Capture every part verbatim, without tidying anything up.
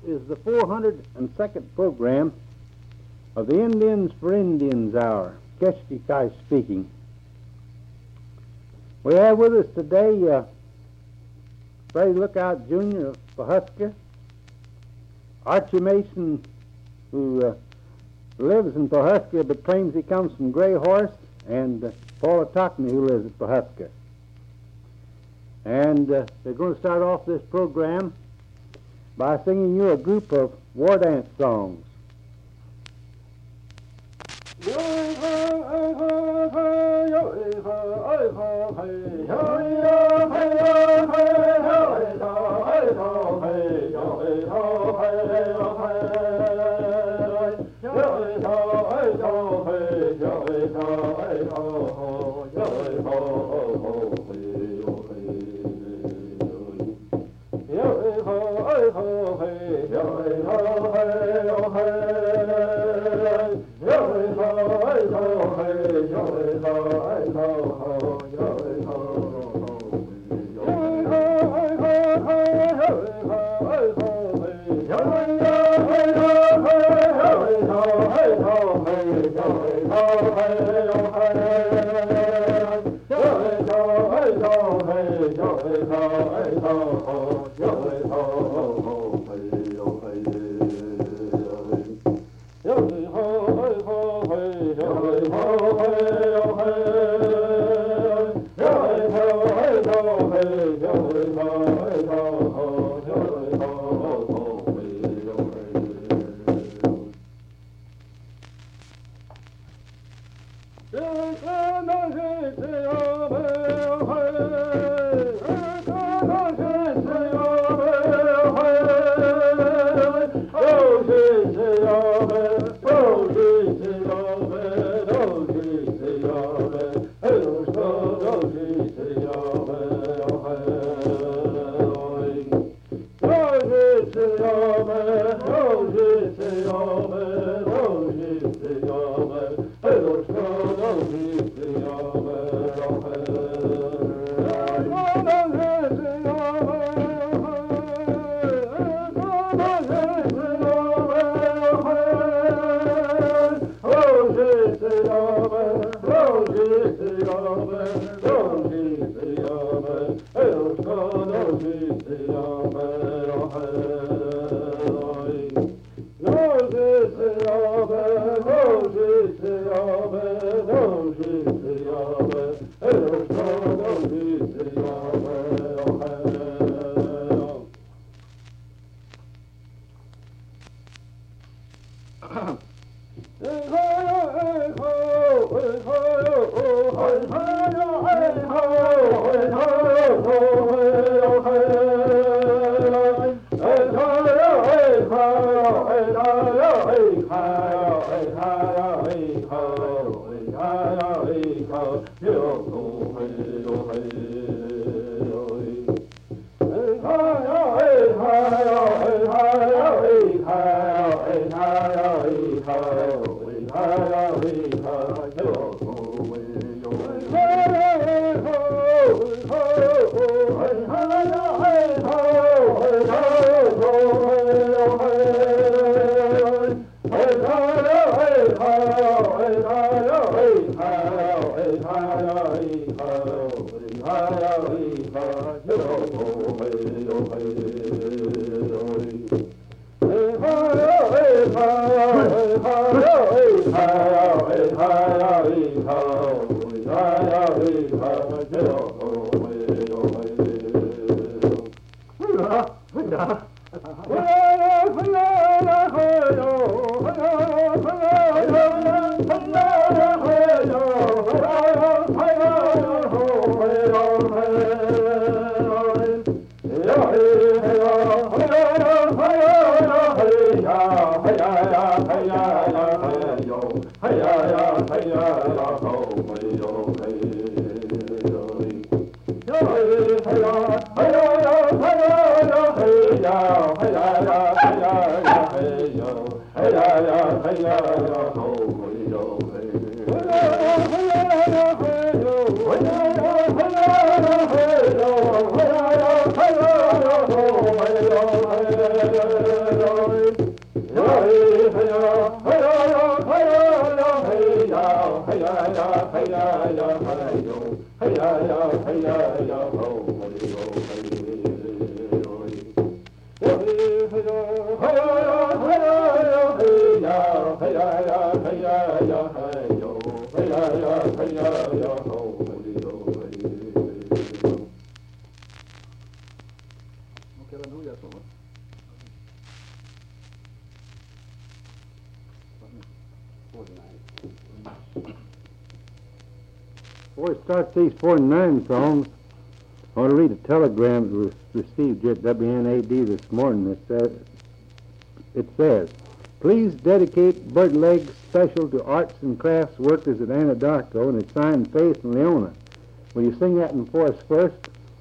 is the four hundred second program of the Indians for Indians Hour, Keshkikai speaking. We have with us today uh, Freddie Lookout Junior of Pawhuska, Archie Mason, who uh, lives in Pawhuska but claims he comes from Gray Horse, and uh, Paula Tockney, who lives at Pawhuska. And uh, they're going to start off this program by singing you a group of war dance songs. Hey, hey ya ya, hey ya ya, hey yo, hey ya ya, hey ya ya, ho, hey yo, hey yo, hey yo, hey ya, hey ya, hey ya, hey ya ya, hey ya ya, hey yo, hey ya ya, hey ya ya, ho, hey yo, hey yo. Ok, aleluia, Senhor. Before we start these forty-nine songs, I want to read a telegram that was received here at W N A D this morning. It says, it says, please dedicate Bird Legs special to arts and crafts workers at Anadarko, and it's signed Faith and Leona. Will you sing that in for us first?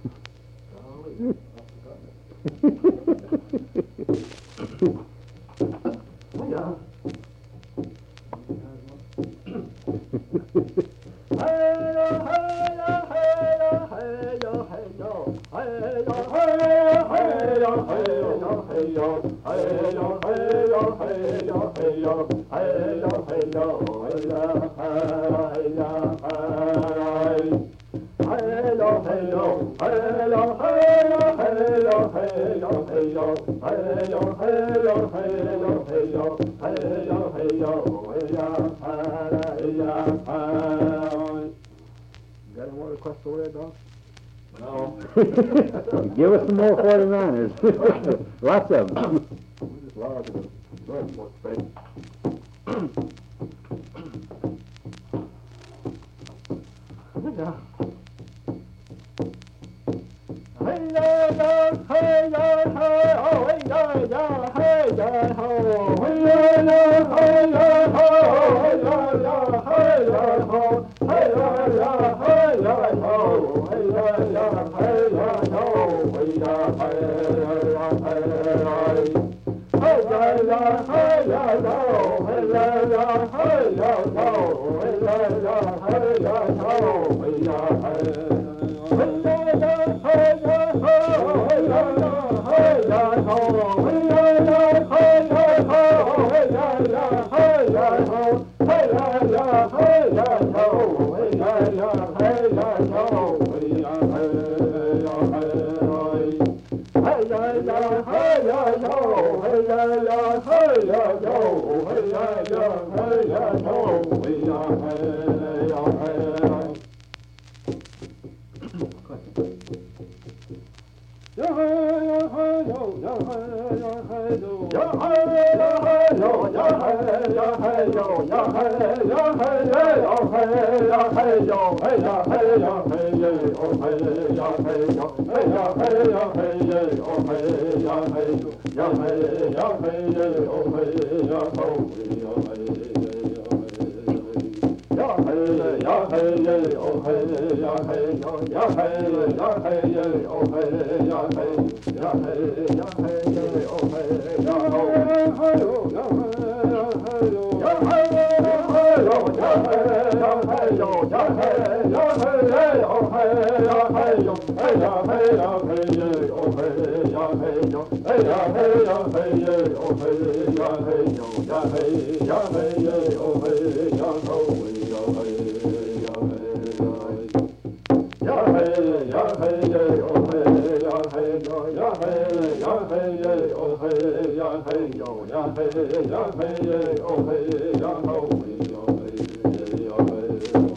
Got any more requests over there, Doc? No. Give us some more forty-niners. Lots of them. We just loud to the bird more space. Yeah. Hey ya ya, hey ya hey oh, hey ya ya, hey ya ho, hey ya ya, hey ya ho, hey ya ya, hey ya ho, hey ya ya, hey ya ho, hey ya ya, hey ya ho, hey ya hey ya hey. Hey ya ya, hey ya yo, hey ya ya, hey ya yo, hey ya ya, hey ya yo, hey ya hey. Hey ya ya, hey ya ho, hey ya ya, hey ya ho, hey ya ya, hey ya ho, hey ya ya, hey ya ho, hey ya ya, hey ya ho, hey ya ya, hey ya ho, hey ya hey ya hey. Hey ya ya, hey ya yo, hey ya ya, hey ya yo, hey ya ya, hey ya yo, hey ya hey ya hey. Ya hey ya hey yo, ya hey ya hey yo, ya hey ya hey yo, ya hey ya hey yo, ya hey ya hey yo, hey ya hey yo, hey ya hey ya hey yo, oh hey ya hey yo, hey ya hey ya hey yo, oh hey ya hey yo, ya hey ya hey yo, oh hey ya ho, ya hey ya ya hey ya hey oh hey ya hey yo, ya hey ya hey oh hey ya hey, ya hey ya hey oh hey ya ho, ya hey ya hey yo, ya hey ya hey yo, ya hey ya hey yo, ya hey ya hey oh hey ya hey yo, hey ya hey ya hey oh hey ya hey yo, hey ya hey ya hey oh hey ya hey yo, ya hey ya hey oh hey ya ho, ya hey ya hey. Ya hey ya hey oh hey ya hey yo, ya hey ya hey oh hey ya hey yo, ya hey ya hey oh hey ya ho, ya hey ya hey.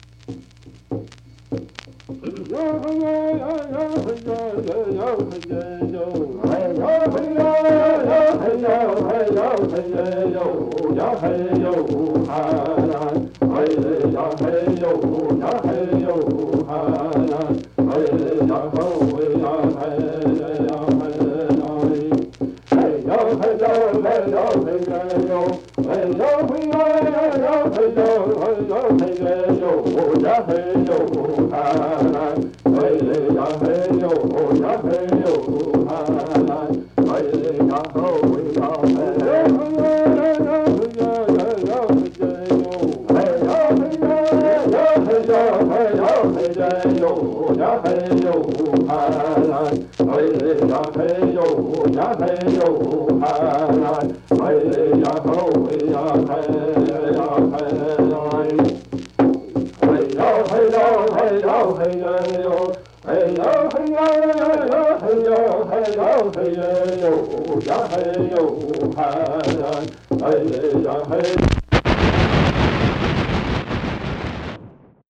Ya hey ya ya hey ya ya hey yo, hey ya hey ya ya hey ya hey ya hey yo, ya hey yo hanan, hey ya hey yo ya hey yo hanan, hey ya ho ya hey ya hey. Hey yo hey yo hey yo hey yo, hey yo hey yo ya hey yo hey yo hey yo, ya hey yo hanan, hey ya hey yo ya hey yo hanan, hey ya ho ya hey. Ya hey yo hanan, hey ya hey yo ya hey yo hanan, hey ya ho ya hey ya hey. hey yo, hey yo, hey yo, hey yo, hey yo, hey yo, ya hey yo, hey yo, hey yo, hey.